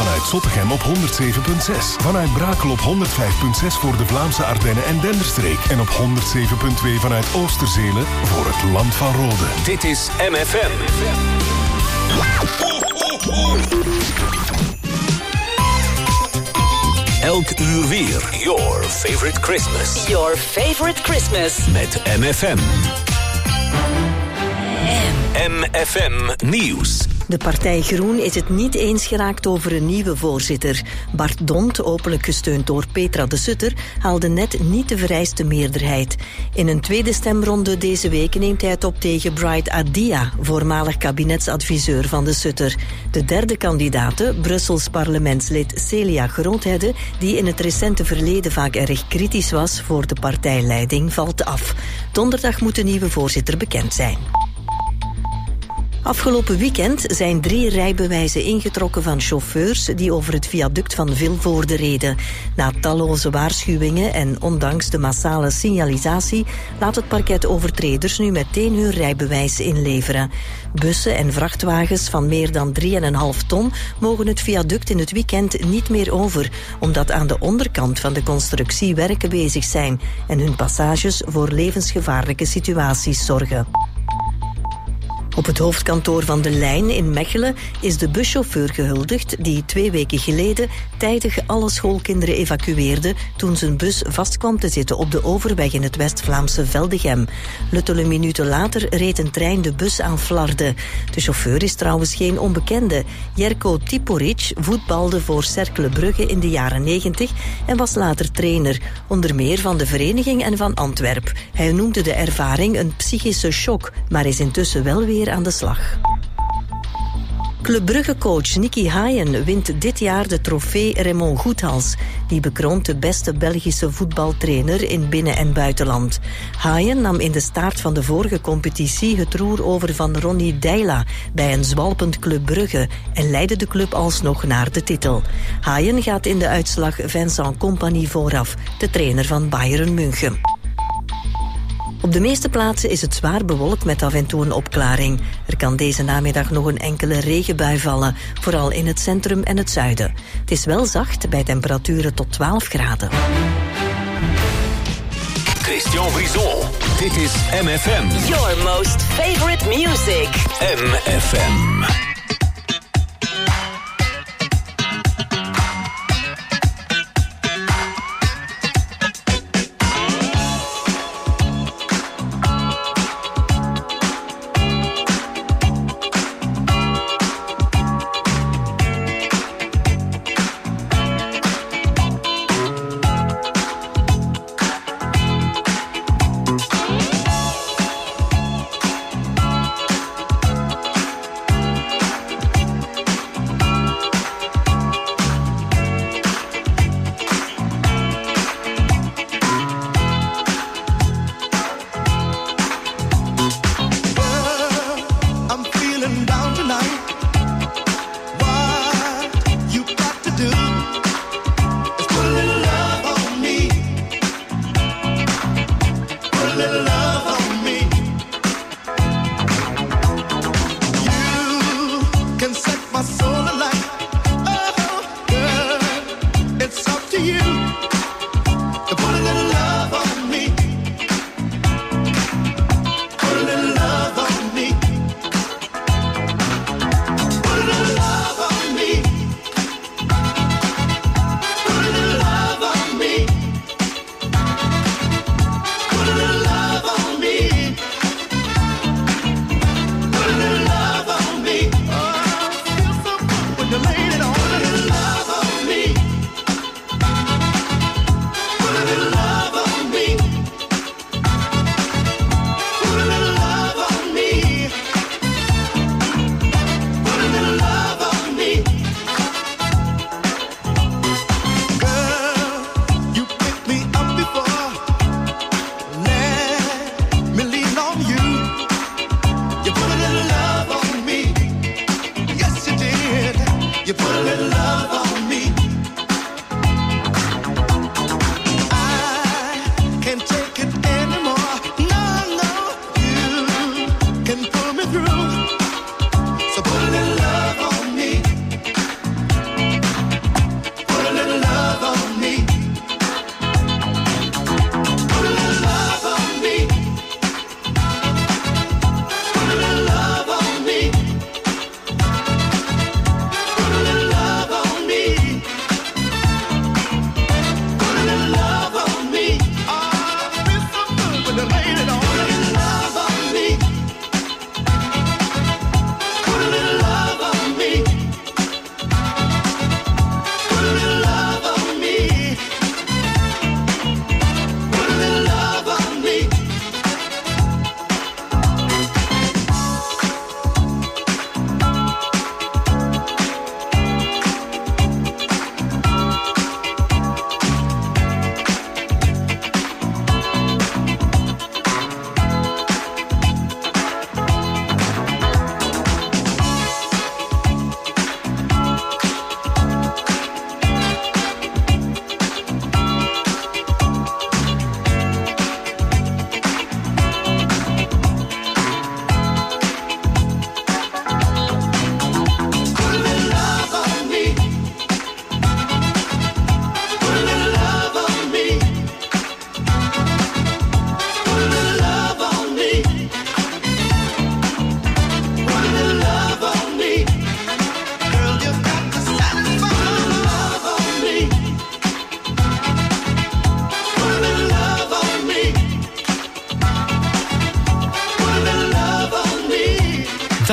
Vanuit Zottegem op 107.6. Vanuit Brakel op 105.6 voor de Vlaamse Ardennen en Denderstreek. En op 107.2 vanuit Oosterzelen voor het Land van Rode. Dit is MFM. Elk uur weer. Your favorite Christmas. Your favorite Christmas. Met MFM. MFM Nieuws. De partij Groen is het niet eens geraakt over een nieuwe voorzitter. Bart Dont, openlijk gesteund door Petra de Sutter, haalde net niet de vereiste meerderheid. In een tweede stemronde deze week neemt hij het op tegen Bright Adia, voormalig kabinetsadviseur van de Sutter. De derde kandidate, Brussels parlementslid Celia Groothedde, die in het recente verleden vaak erg kritisch was voor de partijleiding, valt af. Donderdag moet de nieuwe voorzitter bekend zijn. Afgelopen weekend zijn 3 rijbewijzen ingetrokken van chauffeurs die over het viaduct van Vilvoorde reden. Na talloze waarschuwingen en ondanks de massale signalisatie laat het parket overtreders nu meteen hun rijbewijs inleveren. Bussen en vrachtwagens van meer dan 3,5 ton mogen het viaduct in het weekend niet meer over, omdat aan de onderkant van de constructie werken bezig zijn en hun passages voor levensgevaarlijke situaties zorgen. Op het hoofdkantoor van De Lijn in Mechelen is de buschauffeur gehuldigd die 2 weken geleden tijdig alle schoolkinderen evacueerde toen zijn bus vast kwam te zitten op de overweg in het West-Vlaamse Veldegem. Luttele minuten later reed een trein de bus aan Flarden. De chauffeur is trouwens geen onbekende. Jerko Tiporic voetbalde voor Cercle Brugge in de jaren 90 en was later trainer, onder meer van de vereniging en van Antwerp. Hij noemde de ervaring een psychische shock, maar is intussen wel weer aan de slag. Club Brugge-coach Nicky Haaien wint dit jaar de trofee Raymond Goethals. Die bekroont de beste Belgische voetbaltrainer in binnen- en buitenland. Haaien nam in de staart van de vorige competitie het roer over van Ronny Deila bij een zwalpend Club Brugge en leidde de club alsnog naar de titel. Haaien gaat in de uitslag Vincent Kompany vooraf, de trainer van Bayern München. Op de meeste plaatsen is het zwaar bewolkt met af en toe een opklaring. Er kan deze namiddag nog een enkele regenbui vallen, vooral in het centrum en het zuiden. Het is wel zacht bij temperaturen tot 12 graden. Christian Brison, dit is MFM. Your most favorite music. MFM.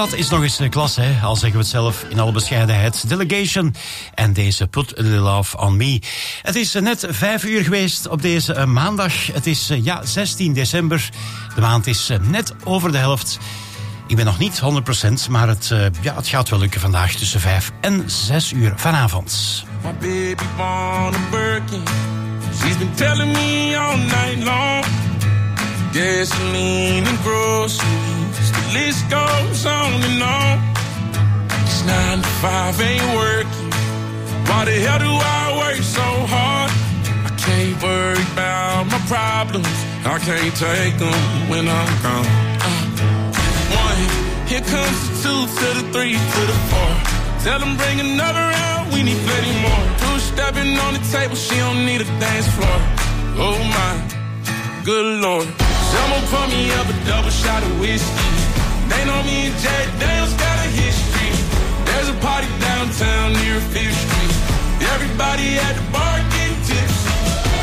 Dat is nog eens klas, hè? Al zeggen we het zelf in alle bescheidenheid. Delegation en deze Put a Little Love on Me. Het is net 5 uur geweest op deze maandag. Het is 16 december. De maand is net over de helft. Ik ben nog niet 100%, maar het gaat wel lukken vandaag tussen 5 en 6 uur vanavond. My baby born a Birkin. She's been telling me all night long. Gasoline and groceries, the list goes on and on. It's 9 to 5, ain't working. Why the hell do I work so hard? I can't worry about my problems. I can't take them when I'm gone. 1, here comes the 2 to the 3 to the 4. Tell them bring another round, we need plenty more. 2 stepping on the table, she don't need a dance floor. Oh my, good Lord. Someone pour me up a double shot of whiskey. They know me and Jack Daniels got a history. There's a party downtown near 5th Street. Everybody at the bar getting tipsy.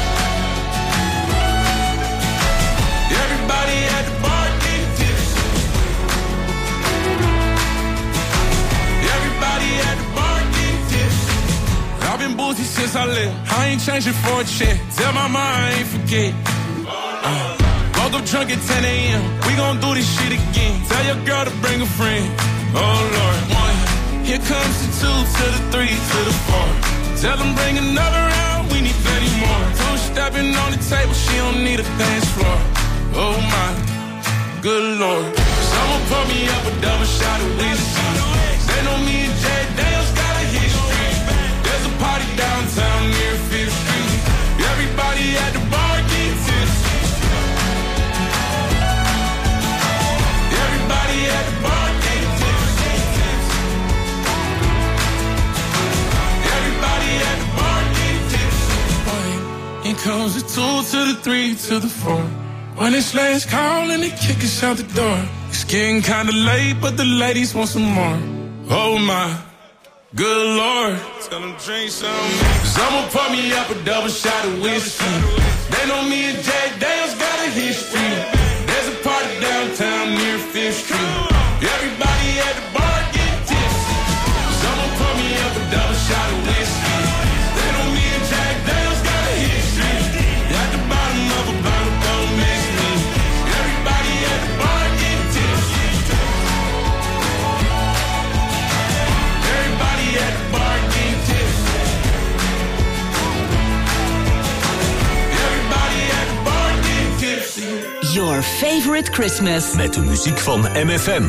Everybody at the bar getting tipsy. Everybody at the bar getting tipsy. I've been boozy since I left. I ain't changing for a check. Tell my mom I ain't forget. Woke up drunk at 10 a.m. We gon' do this shit again. Tell your girl to bring a friend. Oh Lord. 1, here comes the 2 to the 3 to the 4. Tell them bring another round, we need plenty more. 2 stepping on the table, she don't need a dance floor. Oh my, good Lord. Someone pour me up a double shot of whiskey. They know me and Jack Daniels got a history. There's a party downtown near 5th Street. Everybody at the bar getting tipsy. Everybody at the bar getting tipsy. Everybody at the bar getting tipsy. Here comes the 2 to the 3 to the 4. When it's last call and they kick us out the door. It's getting kinda late, but the ladies want some more. Oh my, good Lord. Tell them drink some. Someone pour me up a double shot of whiskey. They know me and Jack Daniels got a history. There's a party downtown near 5th Street. Everybody at the bar getting tipsy. Someone pour me up a double shot of whiskey. They know me and Jack Daniels got a history. At the bottom of a bottle, don't miss me. Everybody at the bar getting tipsy. Everybody at the bar getting tipsy. Everybody at the bar getting tipsy. Your favorite Christmas. Met de muziek van MFM.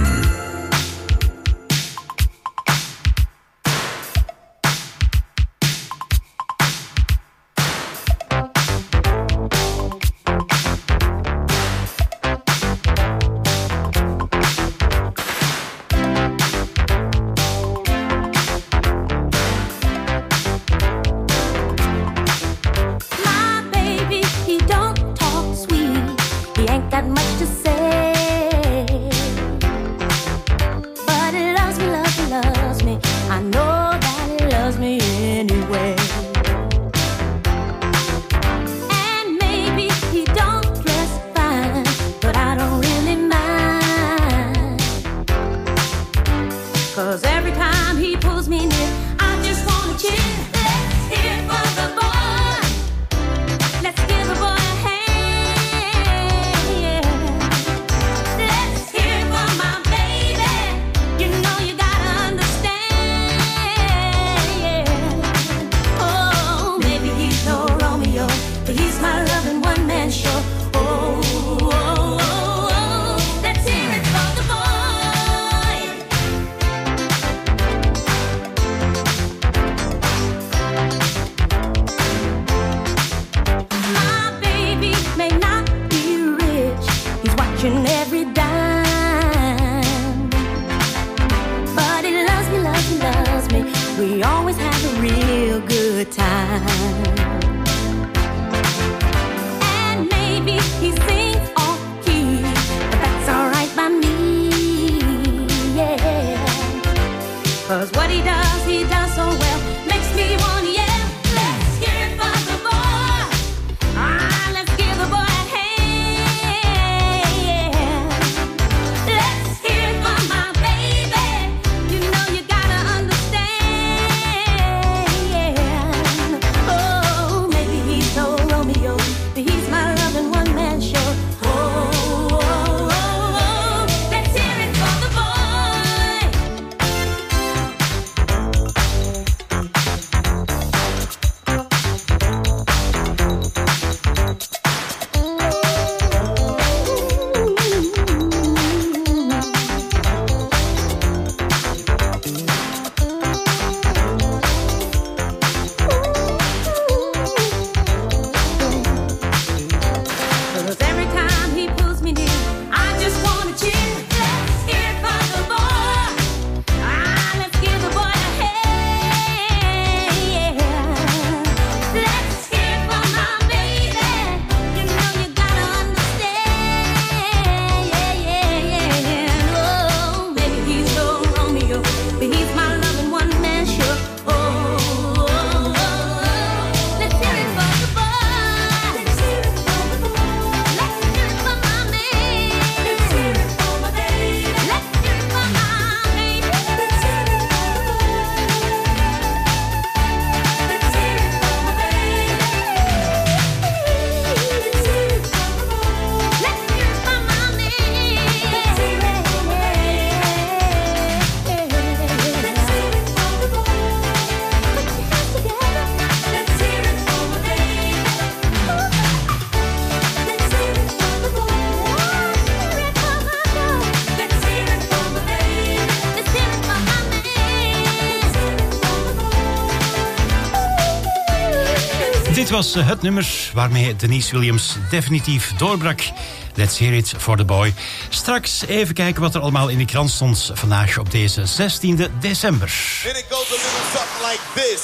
Baby Dit was het nummer waarmee Denise Williams definitief doorbrak. Let's hear it for the boy. Straks even kijken wat er allemaal in de krant stond vandaag op deze 16e december. And it goes a little something like this.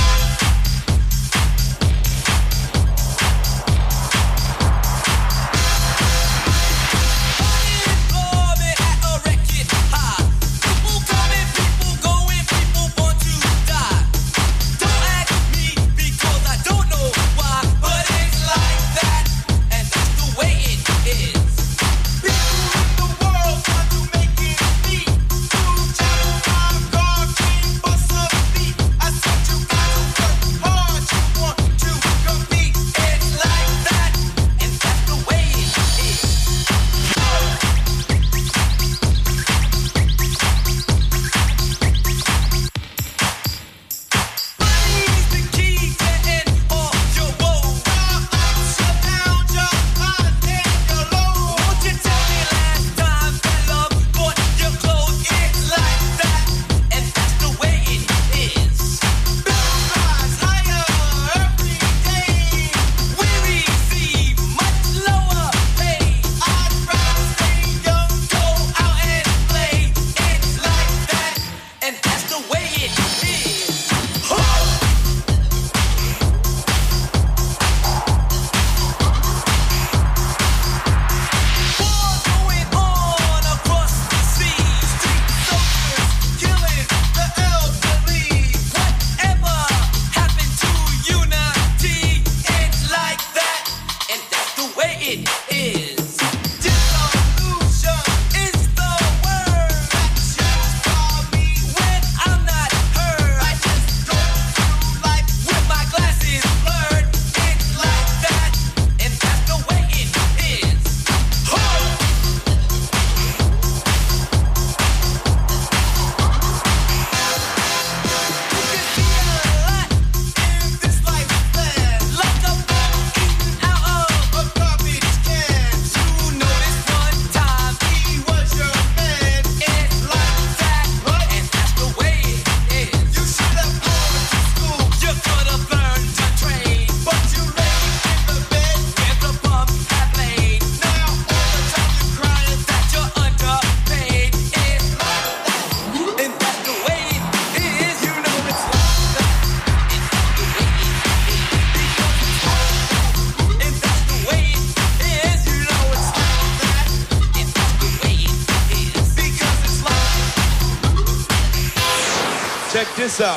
Check this out.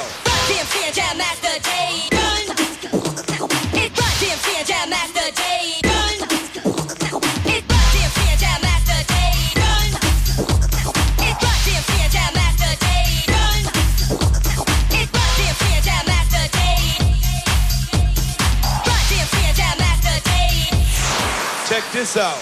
Jam Master J. It's Jam Master J. It's Jam Master J. It's Jam Master J. It's Jam Master J. Jam Master J. Check this out.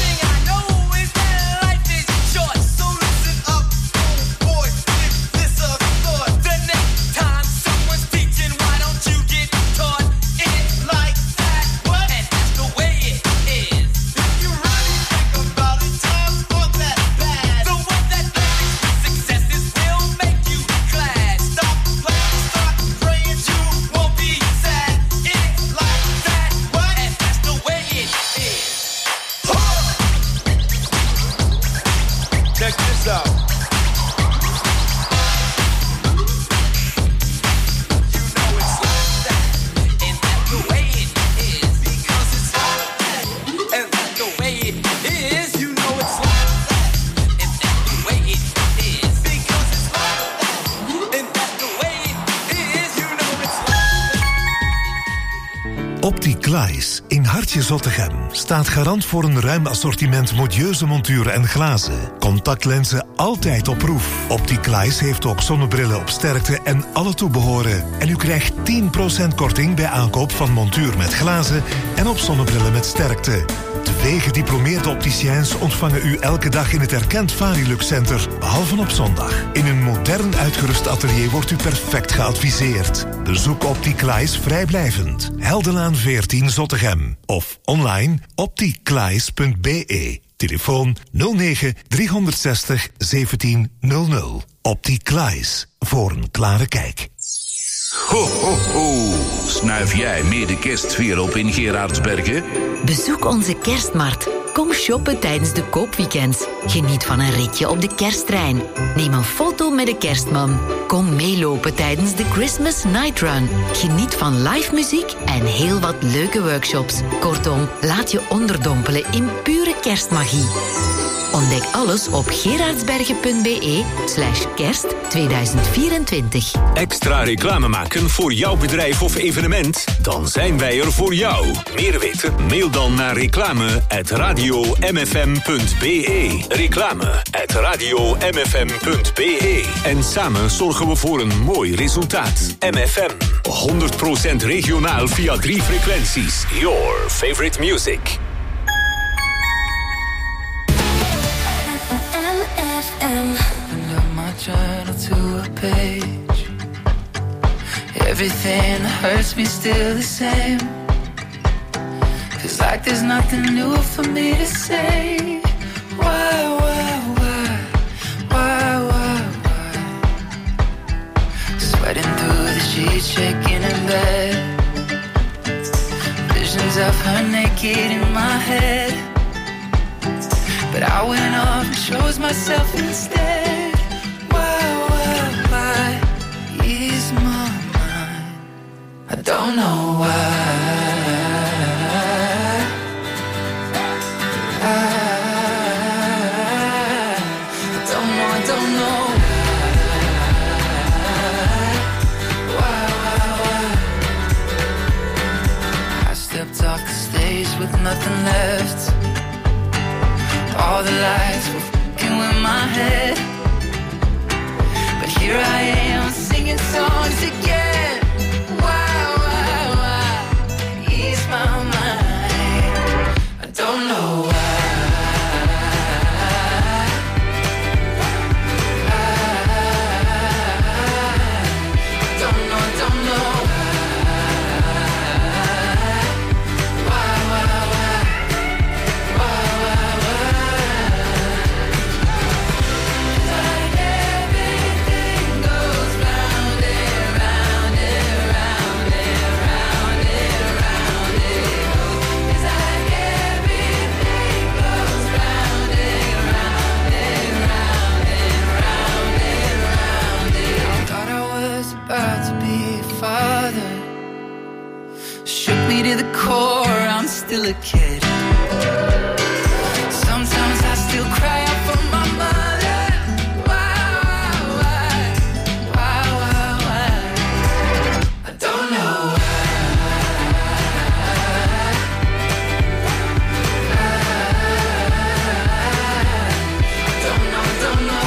Opticlies in Hartje Zottegem staat garant voor een ruim assortiment modieuze monturen en glazen. Contactlenzen altijd op proef. Opticlies heeft ook zonnebrillen op sterkte en alle toebehoren. En u krijgt 10% korting bij aankoop van montuur met glazen en op zonnebrillen met sterkte. 2 gediplomeerde opticiens ontvangen u elke dag in het erkend Varilux Center, behalve op zondag. In een modern uitgerust atelier wordt u perfect geadviseerd. Bezoek Opticlies vrijblijvend. Heldenlaan 14 Zottegem. Of online opticlies.be. Telefoon 09 360 1700. Opticlies. Voor een klare kijk. Ho, ho, ho. Snuif jij mee de kerstsfeer op in Gerardsbergen? Bezoek onze kerstmarkt. Kom shoppen tijdens de koopweekends. Geniet van een ritje op de kersttrein. Neem een foto met de kerstman. Kom meelopen tijdens de Christmas Night Run. Geniet van live muziek en heel wat leuke workshops. Kortom, laat je onderdompelen in pure kerstmagie. Ontdek alles op gerardsbergen.be/kerst 2024. Extra reclame maken voor jouw bedrijf of evenement? Dan zijn wij er voor jou. Meer weten? Mail dan naar reclame@radiomfm.be. Reclame@radiomfm.be. En samen zorgen we voor een mooi resultaat. MFM. 100% regionaal via 3 frequenties. Your favorite music. Journal to a page. Everything that hurts me still the same. 'Cause like there's nothing new for me to say. Why? Sweating through the sheets, shaking in bed. Visions of her naked in my head. But I went off and chose myself instead. Ease my mind. I don't know why. I don't know why. I stepped off the stage with nothing left. All the lights were fucking with my head. Here I am singing songs again. Why? Ease my mind. I don't know why. I don't know. To the core, I'm still a kid. Sometimes I still cry out for my mother. Why? I don't know why. I don't know.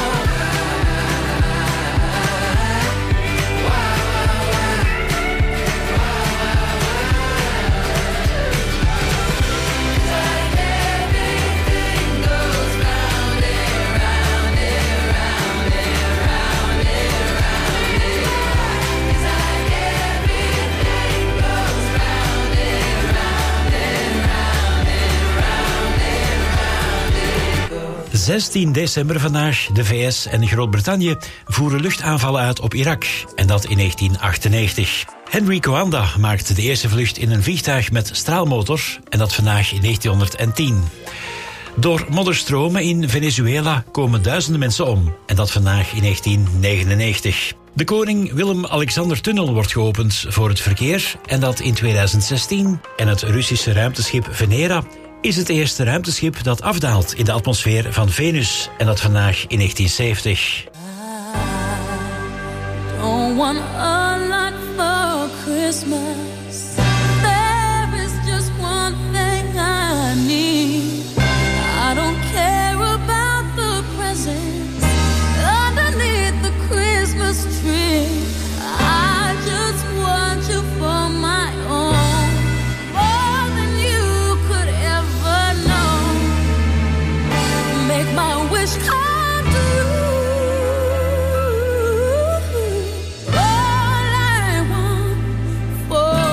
...16 december vandaag. De VS en Groot-Brittannië voeren luchtaanvallen uit op Irak. En dat in 1998. Henry Coanda maakte de eerste vlucht in een vliegtuig met straalmotor. En dat vandaag in 1910. Door modderstromen in Venezuela komen duizenden mensen om. En dat vandaag in 1999. De koning Willem-Alexander-tunnel wordt geopend voor het verkeer. En dat in 2016. En het Russische ruimteschip Venera is het eerste ruimteschip dat afdaalt in de atmosfeer van Venus. En dat vandaag in 1970. Don't want a lot for Christmas. There is just one thing I need. I don't care about the presents underneath the Christmas tree. I just want you for my own. More than you could ever know. Make my wish come true. All I want for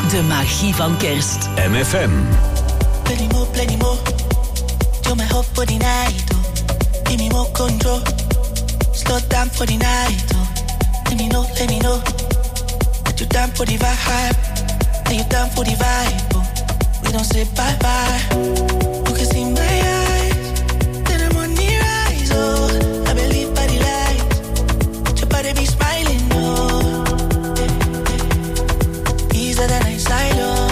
De magie van kerst. MFM. Plenty more. You're my hope for the night. Oh. Give me more control. Slow down for the night. Oh. Let me know. That you're down for the vibe. That you're down for the vibe. Oh. We don't say bye bye. You can see my eyes. Then I'm on the rise. Oh, I believe by the light. Your body be smiling. Oh, easier than I silo.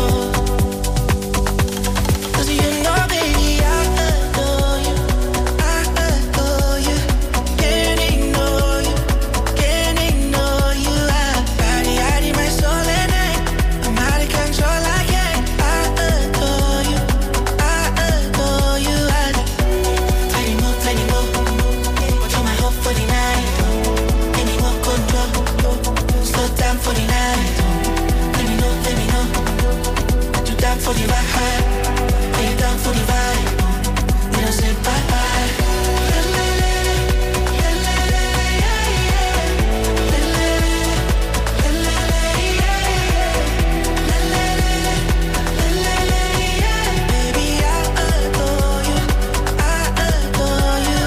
For the vibe, lay down for the vibe. We don't say bye bye. Baby, I adore you.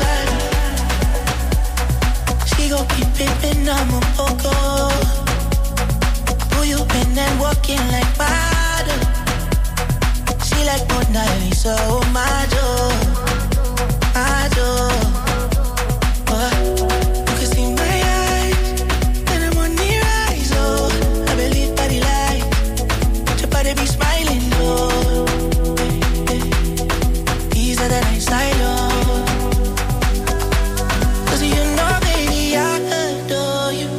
She gon' keep pimpin', I'm a poco. Who you been and walking like water? Like Mona Lisa, oh my joy. You can see my eyes, and I'm on the rise, oh. I believe by the light, your body be smiling, oh. Easier than I silo. Cause you know, baby, I adore you.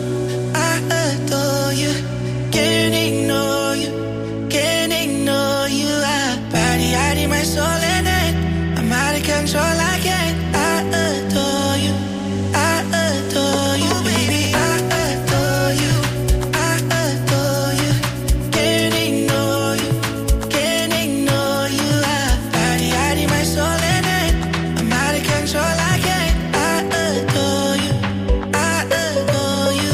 Can't ignore you. Hiding my soul in it. I'm out of control, I can't. I adore you, baby. I adore you. Can't ignore you. Hiding my soul in it. I'm out of control, I can't. I adore you. I do.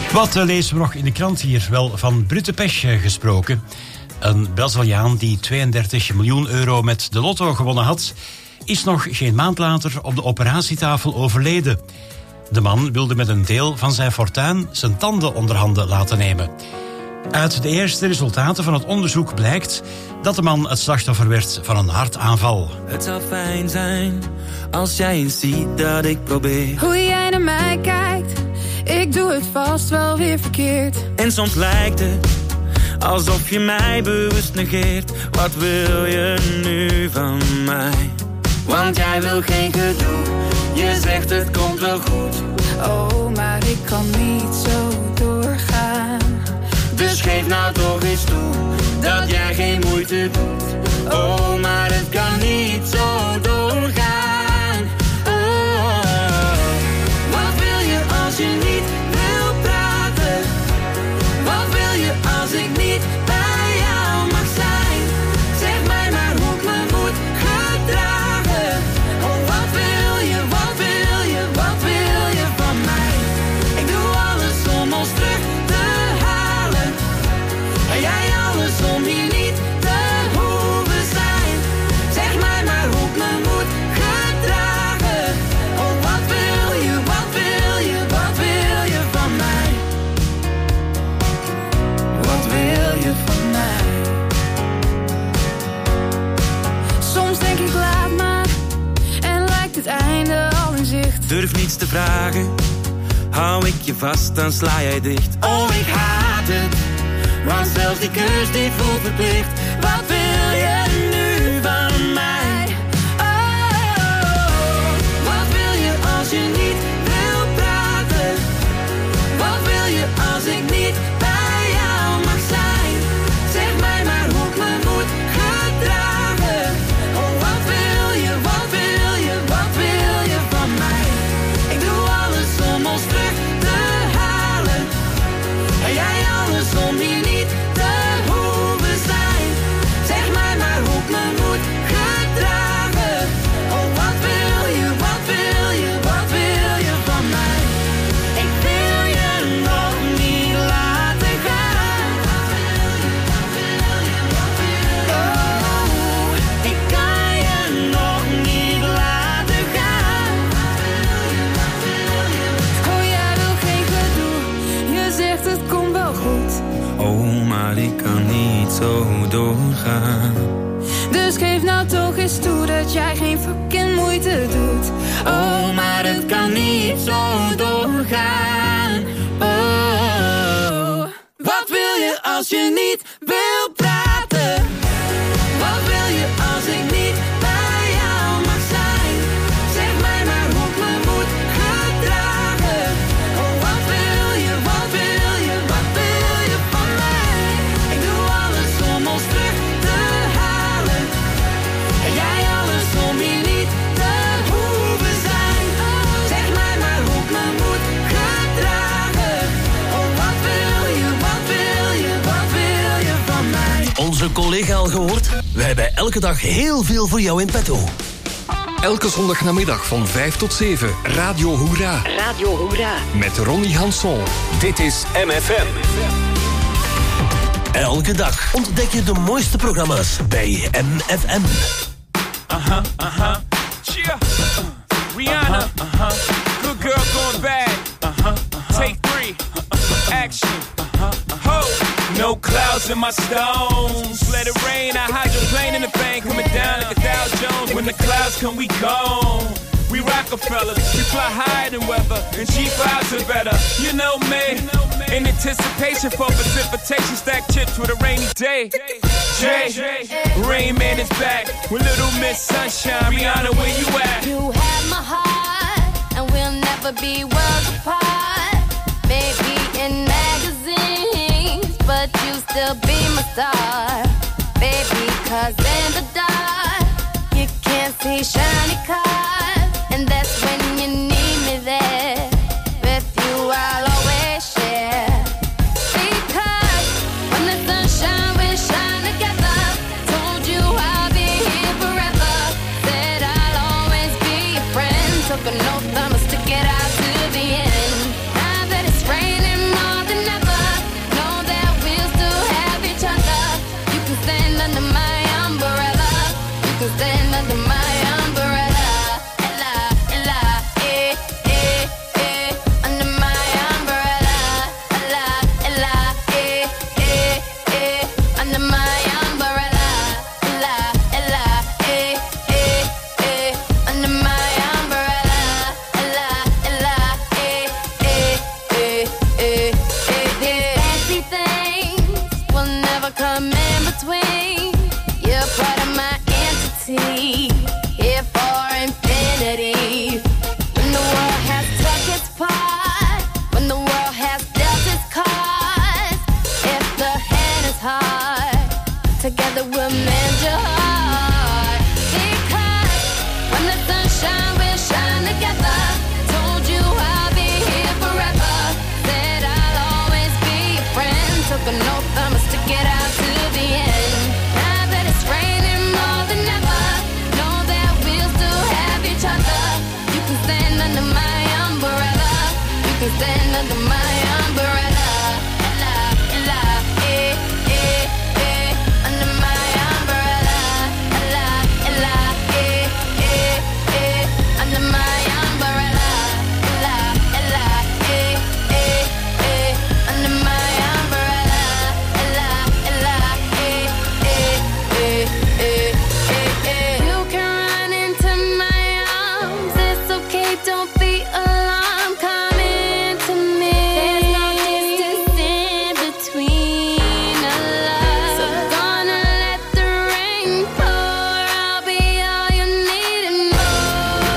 Wat lezen we nog in de krant hier? Wel, van Brute Pech gesproken. Een Braziliaan die 32 miljoen euro met de lotto gewonnen had, is nog geen maand later op de operatietafel overleden. De man wilde met een deel van zijn fortuin zijn tanden onder handen laten nemen. Uit de eerste resultaten van het onderzoek blijkt dat de man het slachtoffer werd van een hartaanval. Het zou fijn zijn als jij eens ziet dat ik probeer. Hoe jij naar mij kijkt, ik doe het vast wel weer verkeerd. En soms lijkt het alsof je mij bewust negeert. Wat wil je nu van mij? Want jij wil geen gedoe, je zegt het komt wel goed. Oh, maar ik kan niet zo doorgaan. Dus geef nou toch eens toe dat jij geen moeite doet. Oh, maar het kan niet zo doorgaan. Oh, wat wil je als je niet wil praten? Wat wil je als ik niet bij jou mag zijn? Zeg mij maar hoe ik me moet gedragen. Oh, wat wil je, wat wil je, wat wil je van mij? Ik doe alles om ons terug te halen. En jij alles om hier niet te hoeven zijn. Zeg mij maar hoe ik me moet gedragen. Oh, wat wil je, wat wil je, wat wil je van mij? Wat wil je van mij? Soms denk ik laat maar en lijkt het einde al in zicht. Durf niets te vragen, hou ik je vast, dan sla jij dicht. Oh, ik haat het, want zelfs die kus die voelt verplicht. Wat wil je nu van mij? Oh, wat wil je als je niet wil praten? Wat wil je als ik niet bij jou mag zijn? Zeg mij maar hoe ik me moet gedragen. Oh, wat wil je, wat wil je, wat wil je van mij? Ik doe alles om ons terug te halen. En jij alles om hier niet te hoeven zijn. Zeg mij maar hoe ik me moet gedragen. Oh, wat wil je, wat wil je, wat wil je van mij? Ik wil je nog niet laten gaan. Oh, ik kan je nog niet laten gaan. Oh, jij wil geen gedoe, je zegt het komt wel goed. Oh, maar ik kan niet zo doorgaan. Dus geef nou toch eens toe dat jij geen fucking moeite doet. Oh, maar het kan niet zo doorgaan. Oh, wat wil je als je niet wil praten? Wat wil je als ik niet bij jou mag zijn? Zeg mij maar hoe ik me moet gedragen. Oh, wat wil je, wat wil je, wat wil je van mij? Ik doe alles om ons terug te halen. En jij alles om hier niet te hoeven zijn. Zeg mij maar hoe ik me moet gedragen. Oh, wat wil je, wat wil je, wat wil je van mij? Onze collega al gehoord? We hebben elke dag heel veel voor jou in petto. Elke zondagnamiddag van 5 tot 7, Radio Hoera. Radio Hoera. Met Ronnie Hanson. Dit is MFM. Elke dag ontdek je de mooiste programma's bij MFM. Yeah. Rihanna. Good girl going bad. Take 3. Action. Ho. No clouds in my stones. Let it rain. I hydroplane in the bank. Coming down like a Dow Jones. When the clouds come, we gone. We Rockefellers. We fly higher than weather. And G5s are better. You know me. In anticipation for precipitation. Stack chips with a rainy day. Jay. Rain Man is back. With Little Miss Sunshine. Rihanna, where you at? You have my heart, and we'll never be worlds apart. Maybe in magazines, but you still be my star. Baby, 'cause in the dark, you can't see shiny cars. And that's when you need me there. With you, I'll always share. Because when the sunshine, we shine together. Told you I'll be here forever. Said I'll always be your friend. Took an oath, I'ma stick it out to the end. Now that it's raining all don't be alarmed, come into me. There's no distance in between our love. So gonna let the rain pour. I'll be all you need and more.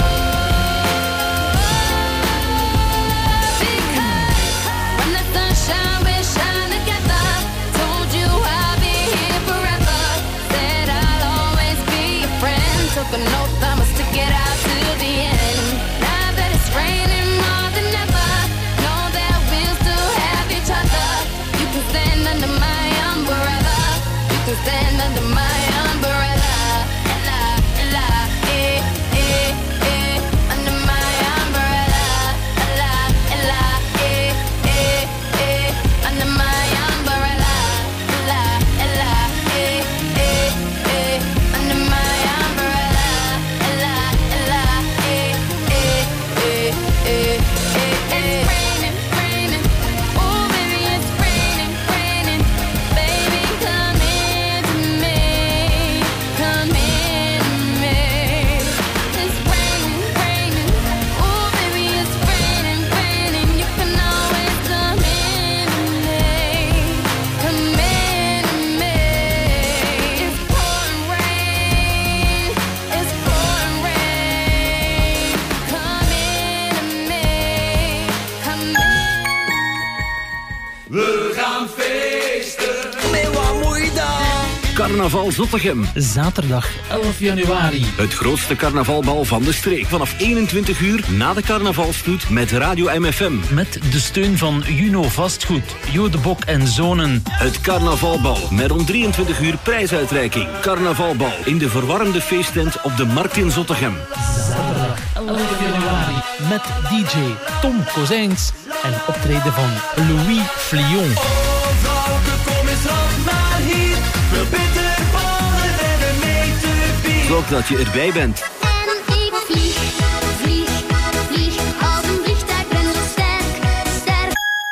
Because when the sun shines, we shine together. Told you I'll be here forever. Said I'll always be your friend. Took an oath, I'ma stick it out to the end. Now that it's raining more than ever, know that we'll still have each other. You can stand under my umbrella. You can stand under my umbrella. Ella, ella, eh, eh, eh. Under my umbrella. Ella, ella, eh, eh, eh. Under my umbrella. Ella, ella, eh, eh, eh. Under my umbrella. Ella, ella, eh, eh, eh, eh, eh. It's raining, raining. Oh, baby, it's raining, raining. Baby, come into me. Come into me. It's raining, raining. Oh, baby, it's raining, raining. You can always come into me. Come into me. It's pouring rain. It's pouring rain. Come into me. Come in. We gaan feesten. Met wat moeite. Carnaval Zottegem. Zaterdag 11 januari. Het grootste carnavalbal van de streek. Vanaf 21 uur na de carnavalstoet met Radio MFM. Met de steun van Juno Vastgoed, Jo de Bok en Zonen. Het carnavalbal met om 23 uur prijsuitreiking. Carnavalbal in de verwarmde feesttent op de Markt in Zottegem. Zaterdag 11 januari. Met DJ Tom Kozijns en optreden van Louis Flion. Kom eens op maar hier. Veel bitterballen en een meter bier. Zorg dat je erbij bent. En ik vlieg, vlieg, vlieg. Als een vliegtuig ben zo sterk, sterk.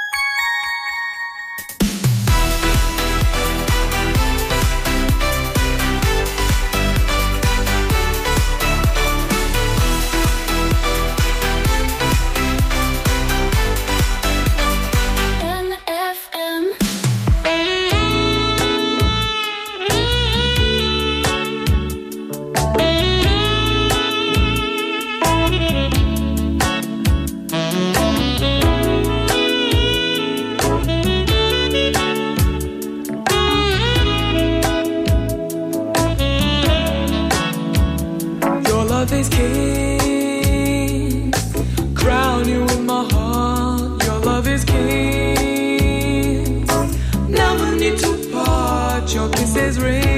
Your love is king. Crown you in my heart. Your love is king. Never need to part. Your kisses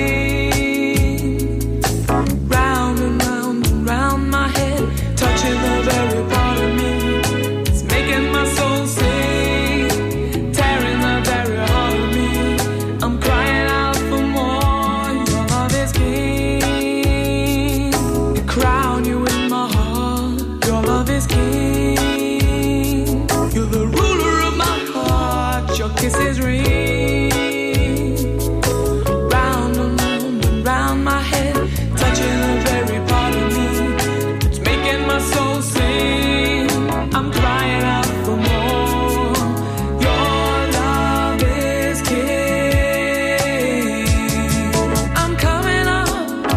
ring. Round and round and round my head. Touching the very part of me. It's making my soul sing. Tearing the very heart of me. I'm crying out for more. Your love is king. Crown you in my heart. Your love is king. You're the ruler of my heart. Your kisses ring. Round and round and round my head. Touching the very part of me. It's making my soul sing. I'm crying out for more. Your love is king. I'm coming up.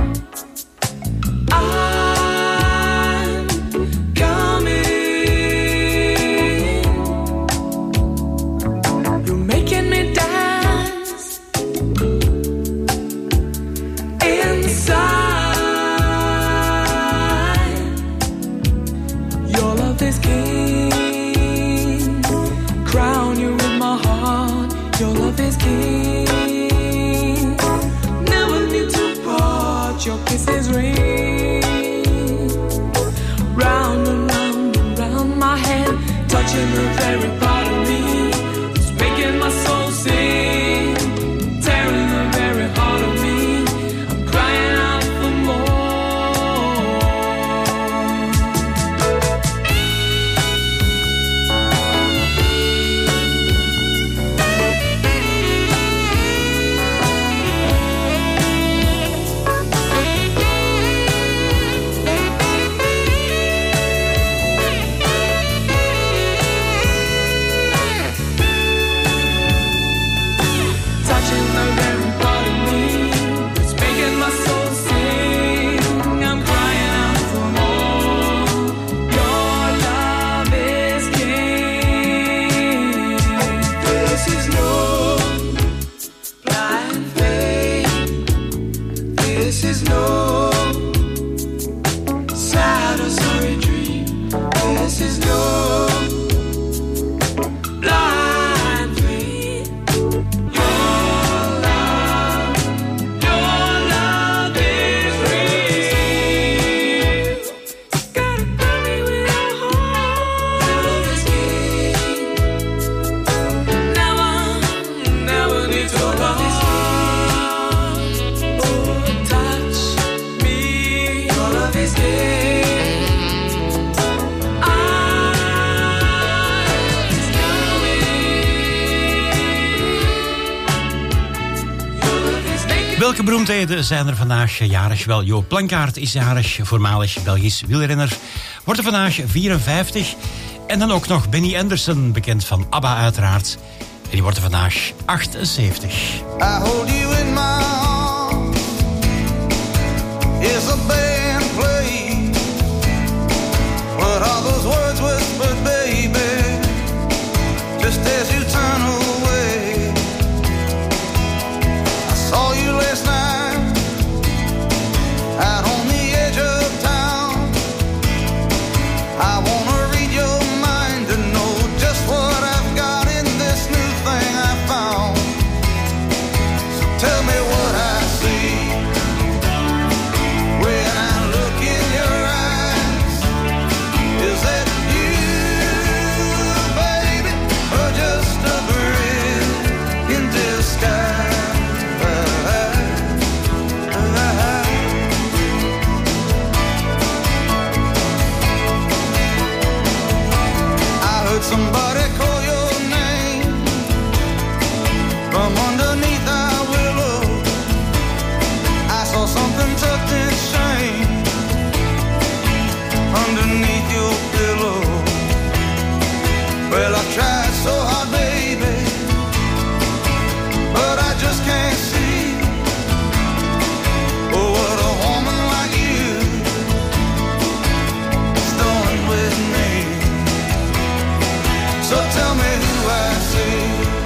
I'm coming. You're making me dance inside. Your love is king. Crown you in my heart. Your love is king. Never need to part. Your kisses ring. Round and round and round my head. Touching the very part of me. It's making my soul sing. Tearing the very heart of me. I'm crying out for more. Welke beroemdheden zijn er vandaag jarig? Wel, Joop Plankaart is jarig, voormalig Belgisch wielrenner. Wordt er vandaag 54. En dan ook nog Benny Andersson, bekend van ABBA uiteraard. En die wordt er vandaag 78. I hold you in my arms. Is a band playing? What are those words whispered, baby? Just as you turn away. I saw you last night out on the edge of town. I wanna read your mind and know just what I've got in this new thing I found. So tell me what I see when I look in your eyes. Is that you, baby, or just a bridge in disguise? Somebody call your name from underneath our willow. I saw something tucked in shame underneath your pillow. Well, I've tried so hard, baby, but I just can't see. Oh, what a woman like you is doing with me. So tell me who I see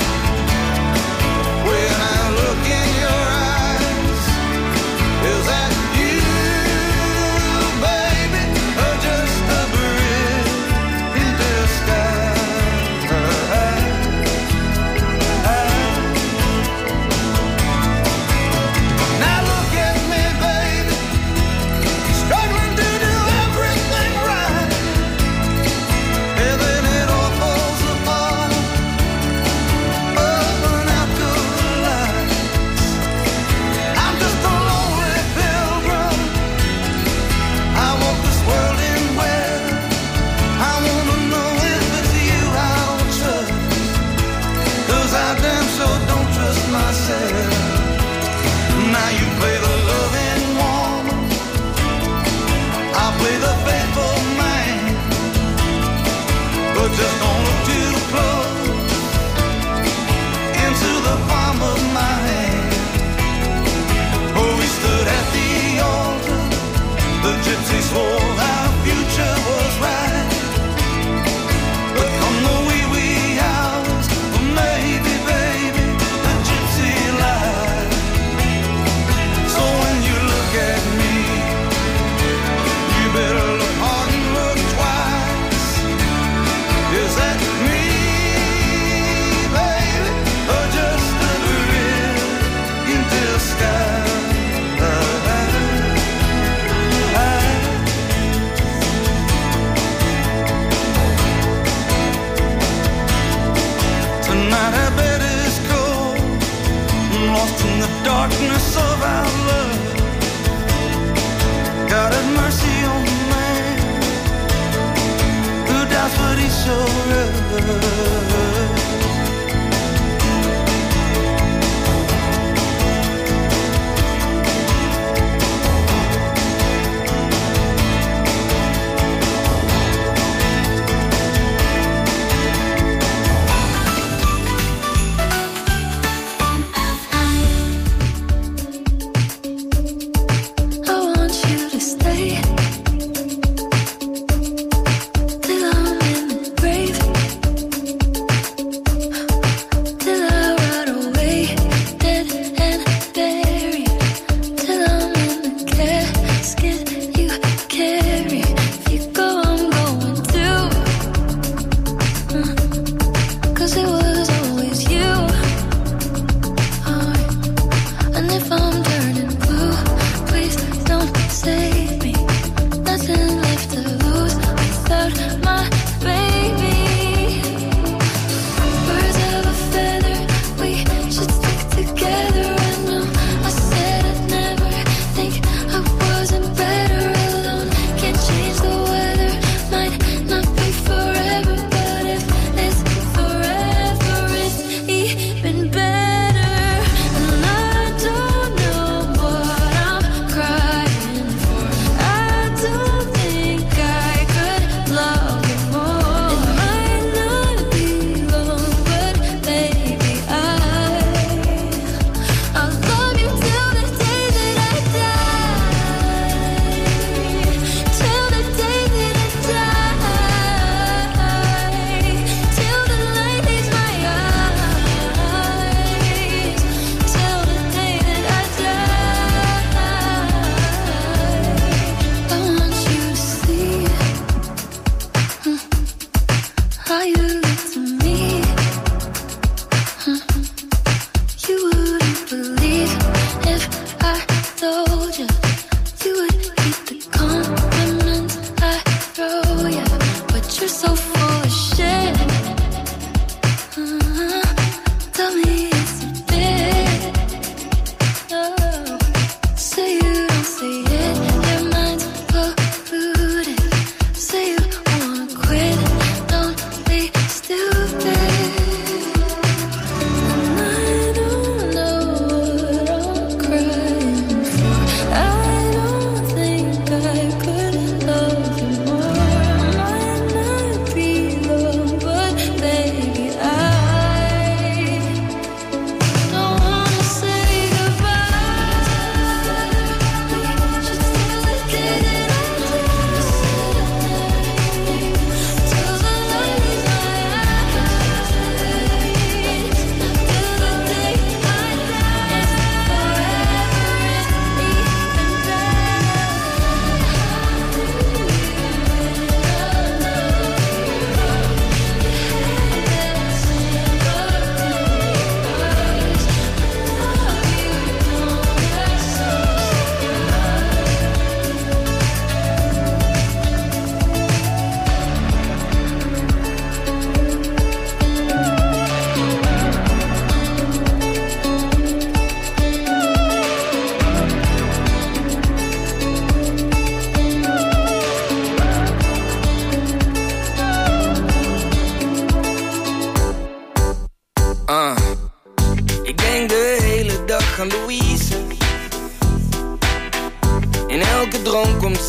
when I look in your eyes. Is that you, baby, or just a bridge in disguise? Now look at me, baby, struggling to do everything right, and then it all falls apart. Open out to the light. I'm just a lonely pilgrim. I walk this world in where I wanna know if it's you I don't trust, 'cause I damn sure don't trust myself. Now you play the loving woman, I'll play the faithful man, but just don't look too close into the palm of my hand. Oh, we stood at the altar, the gypsy swore our future was right, but come the wee hours, well, maybe, baby, the gypsy lied. So when you look at me, you better look hard and look twice. Is that me, baby, or just a bridge in disguise? Tonight our bed is cold, lost in the darkness of our love. God have mercy on the man who doubts what he showed us. I want you to stay till I'm in the grave.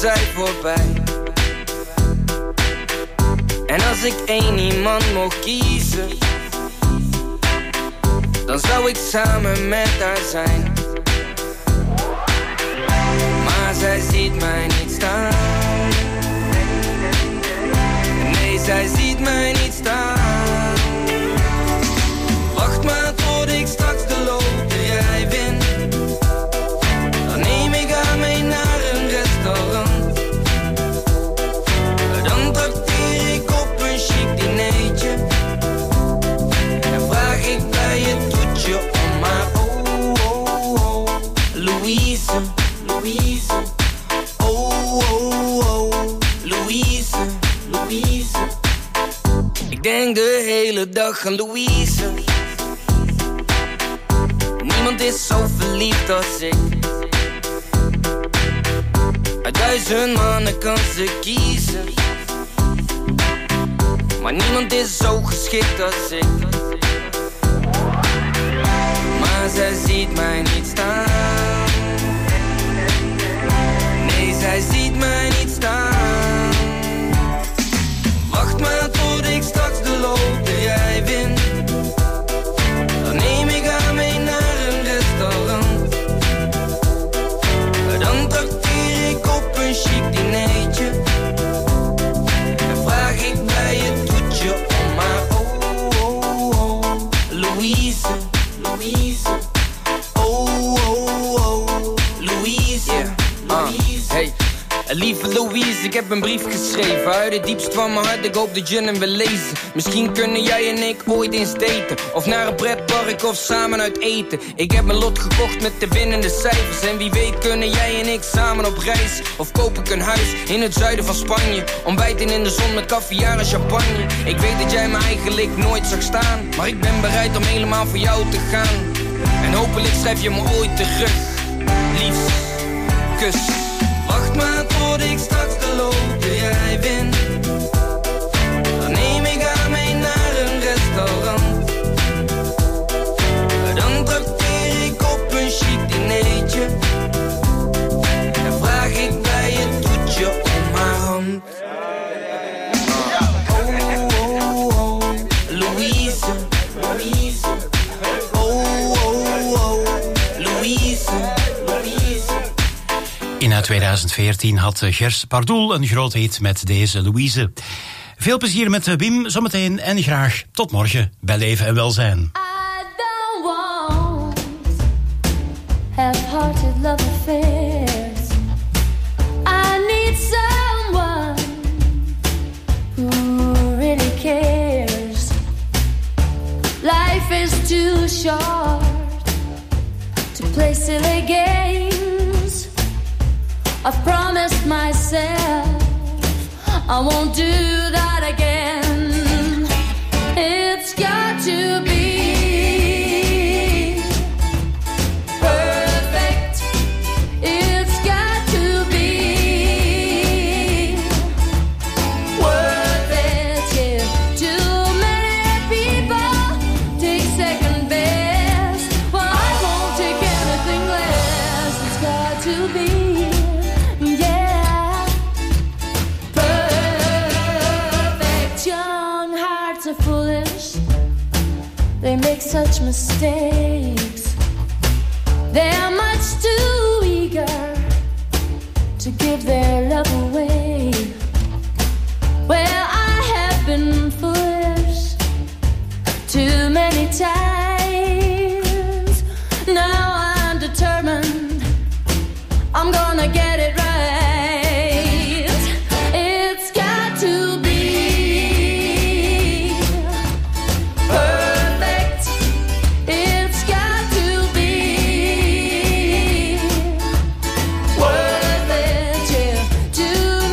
zij voorbij. En als ik één iemand mocht kiezen, dan zou ik samen met haar zijn. Maar zij ziet mij niet staan. Nee, zij ziet mij niet staan. Wacht maar tot ik straks de loterij win. Dan neem ik haar mee naar een restaurant. Dan trakteer ik op een chic dinertje. En vraag ik bij het toetje om haar. Oh, oh, oh, Louise, Louise. Oh, oh, oh, Louise, Louise. Ik denk de hele dag aan Louise. Niemand is zo verliefd als ik. Uit 1000 mannen kan ze kiezen. Maar niemand is zo geschikt als ik. Maar zij ziet mij niet staan. Nee, zij ziet mij niet staan. Wacht maar tot ik straks de loterij win. Dan neem ik haar mee naar een restaurant. Dan trakteer ik op een chic dinertje. En vraag ik bij het toetje om haar. Oh, oh, oh, Louise, Louise. Oh, oh, oh, Louise, Louise. Hey. Lieve Louise, ik heb een brief geschreven uit het diepst van mijn hart, ik hoop dat je hem wil lezen. Misschien kunnen jij en ik ooit eens daten, of naar een pretpark of samen uit eten. Ik heb een lot gekocht met de winnende cijfers. En wie weet kunnen jij en ik samen op reis. Of koop ik een huis in het zuiden van Spanje. Ontbijten in de zon met caviar en champagne. Ik weet dat jij me eigenlijk nooit zag staan, maar ik ben bereid om helemaal voor jou te gaan. En hopelijk schrijf je me ooit terug. Liefst, kus. Wacht maar tot ik straks de loterij win. Dan neem ik haar mee naar een restaurant. Dan trakteer ik op een chic dinertje. En vraag ik bij het toetje om haar hand. Oh, oh, oh, Louise, Louise. Oh, oh, oh, Louise, Louise. In 2014 had Gers Pardoel een groot hit met deze Louise. Veel plezier met Wim zometeen en graag tot morgen bij Leven en Welzijn. I don't want half-hearted love affairs. I need someone who really cares. Life is too short to play silly games. I've promised myself I won't do that again. It's got to be perfect. It's got to be worth it. Yeah. Too many people take second best. Well, I won't take anything less. It's got to be. Foolish, they make such mistakes. They're much too eager to give their love away. Well, I have been foolish too many times. Now I'm determined I'm gonna get it right. It's got to be worth it, yeah. Too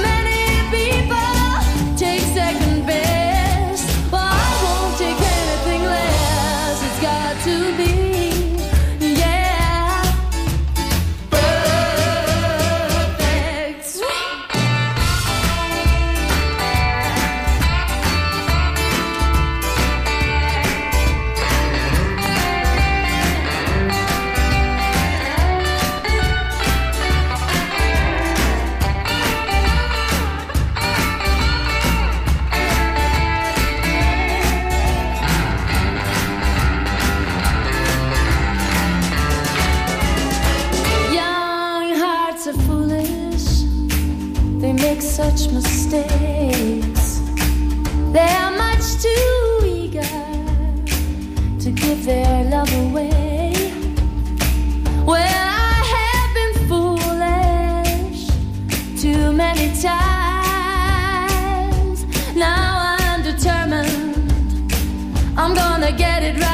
give their love away. Well, I have been foolish too many times. Now I'm determined, I'm gonna get it right.